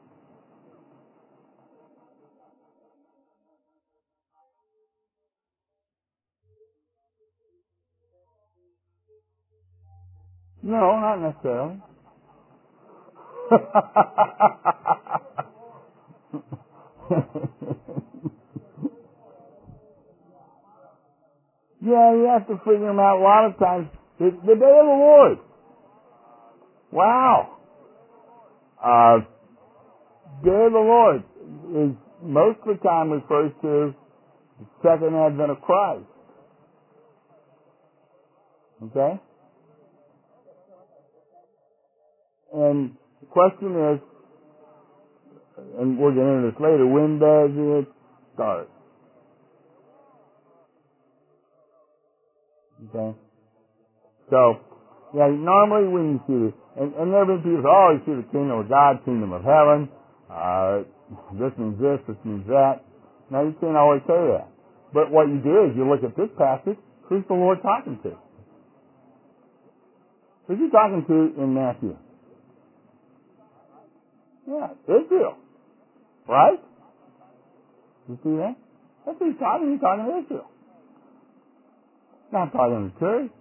No, not necessarily. Yeah, you have to figure them out a lot of times. The day of the Lord. Wow. Day of the Lord is most of the time refers to the second advent of Christ. Okay? And the question is, and we'll get into this later, when does it start? Okay? So, yeah, normally when you see this, and there have been people say, oh, you see the kingdom of God, kingdom of heaven, this means this means that. Now, you can't always say that. But what you do is you look at this passage, who's the Lord talking to? Who's he talking to in Matthew? Yeah, Israel. Right? You see that? That's what he's talking to Israel. Not talking to the church.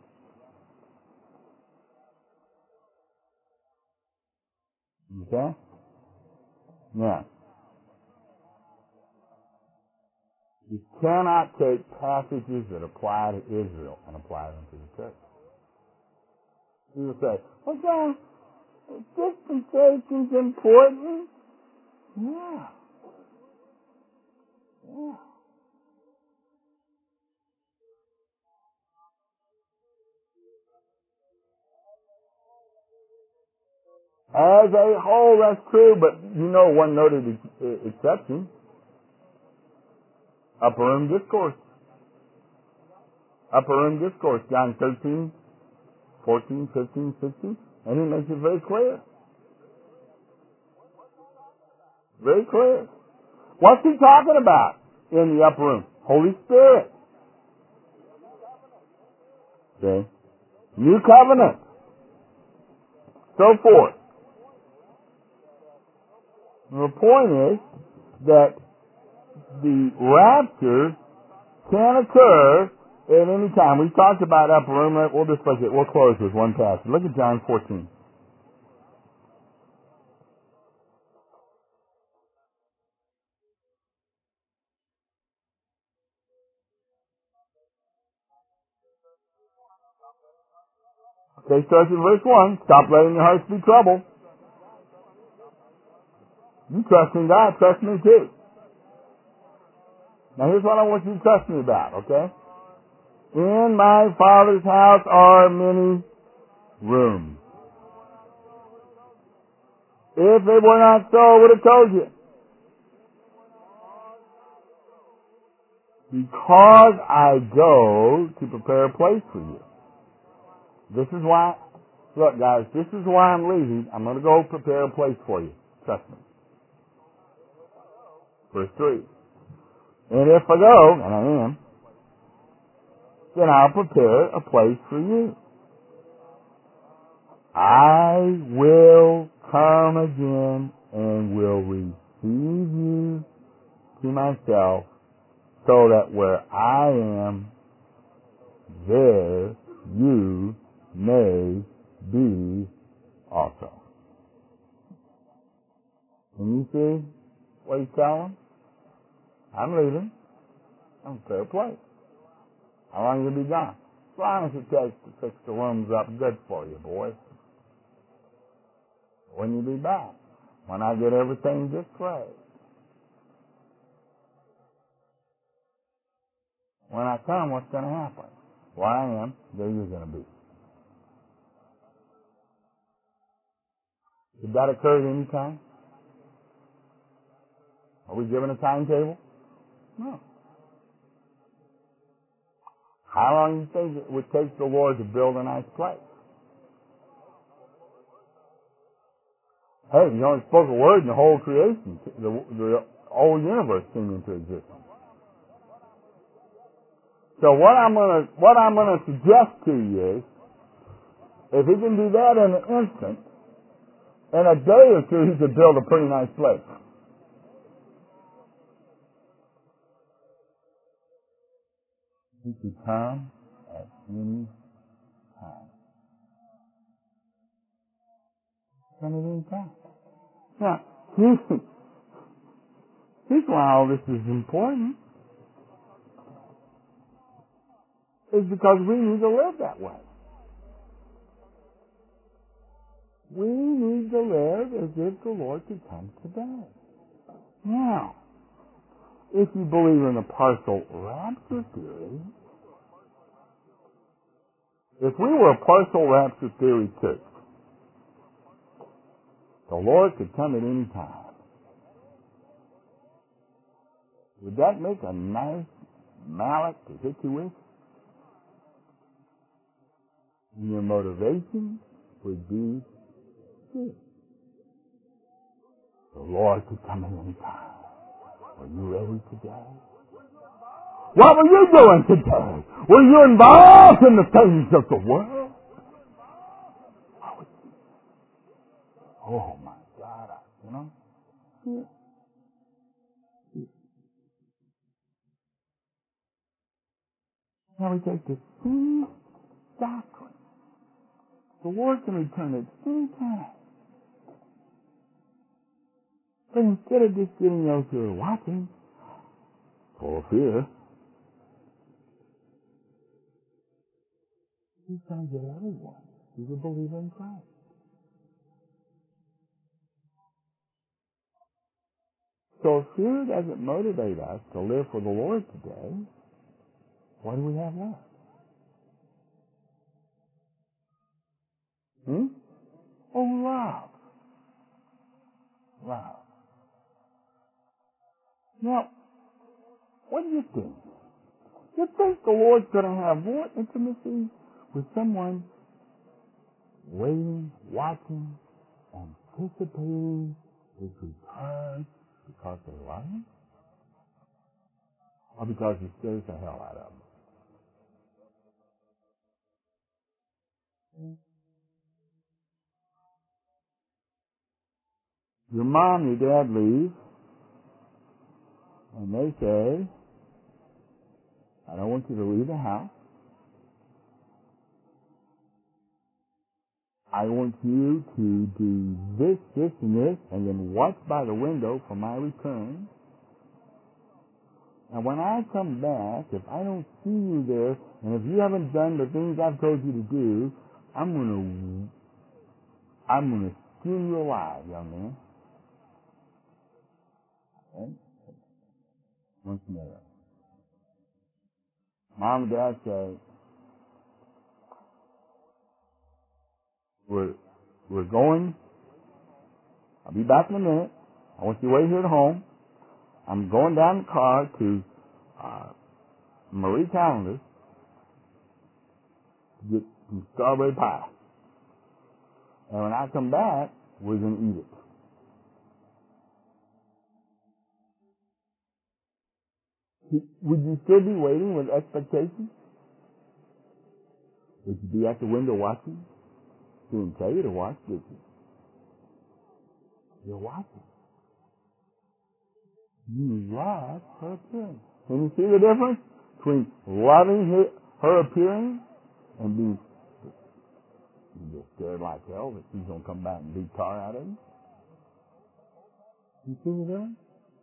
Okay? Now, you cannot take passages that apply to Israel and apply them to the church. People say, well, John, dispensation's important. Yeah. Yeah. As a whole, that's true, but you know one noted exception. Upper Room Discourse. Upper Room Discourse, John 13, 14, 15, 16, and he makes it very clear. Very clear. What's he talking about in the upper room? Holy Spirit. Okay. New covenant. So forth. The point is that the rapture can occur at any time. We talked about upper room. We'll just look at. We'll close with one passage. Look at John 14. Okay, starts in verse 1. Stop letting your hearts be troubled. You trust in God, trust me too. Now here's what I want you to trust me about, okay? In my Father's house are many rooms. If they were not so, I would have told you. Because I go to prepare a place for you. This is why, look guys, this is why I'm leaving. I'm going to go prepare a place for you. Trust me. Verse 3. And if I go, and I am, then I'll prepare a place for you. I will come again and will receive you to myself, so that where I am, there you may be also. Can you see what he's telling? I'm leaving. I'm going to prepare a place. How long will you be gone? As long as it takes to fix the rooms up good for you, boys. When you be back? When I get everything just right. When I come, what's going to happen? Where I am, there you're going to be. Did that occur at any time? Are we given a timetable? No. How long do you think it would take the Lord to build a nice place? Hey, he only spoke a word and the whole creation, the whole universe came into existence. So what I'm gonna suggest to you is, if he can do that in an instant, in a day or two he could build a pretty nice place. He could come at any time. Come at any time. Now, here's why all this is important. Is because we need to live that way. We need to live as if the Lord could come today. Now, if you believe in the partial rapture theory, if we were a partial rapture theory church, the Lord could come at any time. Would that make a nice mallet to hit you with? And your motivation would be good. The Lord could come at any time. Are you ready today? What were you doing today? Were you involved in the things of the world? Oh my God, you know? Now we take the same doctrine. The Lord can return at any time. But instead of just getting those who are watching, for fear, He's trying to get everyone who's a believer in Christ. So if fear doesn't motivate us to live for the Lord today, what do we have left? Oh, love. Love. Now, what do you think? You think the Lord's going to have more intimacy with someone waiting, watching, anticipating His return because they love Him? Or because He scares the hell out of them? Your mom, your dad leave, and they say, I don't want you to leave the house. I want you to do this, this, and this, and then watch by the window for my return. And when I come back, if I don't see you there, and if you haven't done the things I've told you to do, I'm gonna skin you alive, young man. Okay? Once more. Mom and Dad say, we're going. I'll be back in a minute. I want you to wait here at home. I'm going down the car to Marie Callender's to get some strawberry pie. And when I come back, we're going to eat it. Would you still be waiting with expectation? Would you be at the window watching? She didn't tell you to watch, did you? You're watching. You love her appearing. Can you see the difference between loving her appearing and being just scared like hell that she's going to come back and beat tar out of you? You see the difference?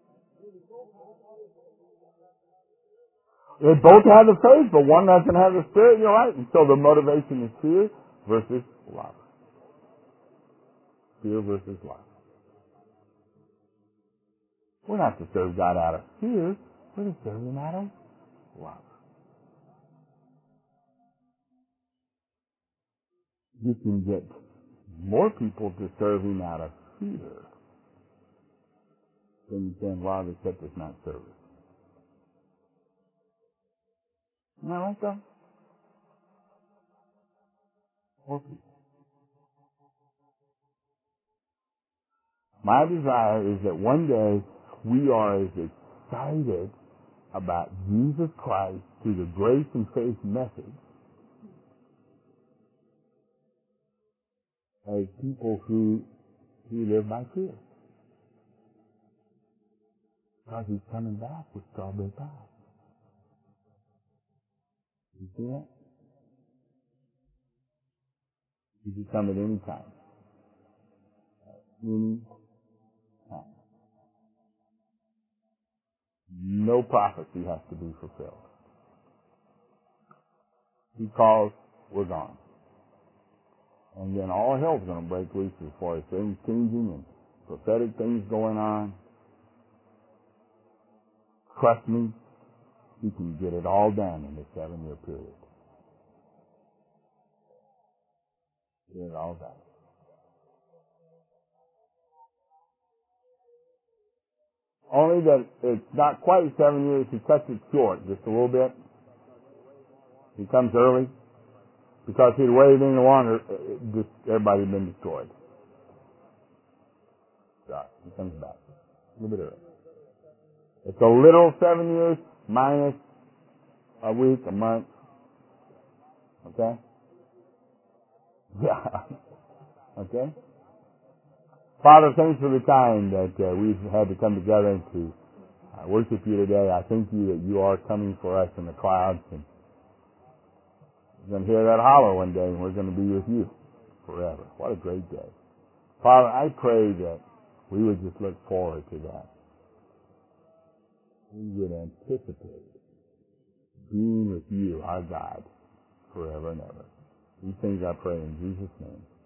They both have the faith, but one doesn't have the spirit, you're right. And so the motivation is fear versus love. Fear versus love. We're not to serve God out of fear, we're to serve Him out of love. You can get more people to serve Him out of fear than you can love, except it's not service. Isn't that right, though? More people. My desire is that one day we are as excited about Jesus Christ through the grace and faith message as people who live by fear. Because he's coming back with strawberry pie. You see that? He can come at any time. Any time. No prophecy has to be fulfilled. He calls, we're gone. And then all hell's going to break loose as far as things changing and prophetic things going on. Trust me, he can get it all done in a 7-year period. Get it all done. Only that it's not quite 7 years. He cuts it short just a little bit. He comes early. Because if he'd waited any longer, everybody had been destroyed. So he comes back a little bit early. It's a little 7 years minus a week, a month. Okay? Yeah. Okay? Father, thanks for the time that we've had to come together to worship you today. I thank you that you are coming for us in the clouds, and we're going to hear that holler one day, and we're going to be with you forever. What a great day. Father, I pray that we would just look forward to that. We would anticipate being with you, our God, forever and ever. These things I pray in Jesus' name.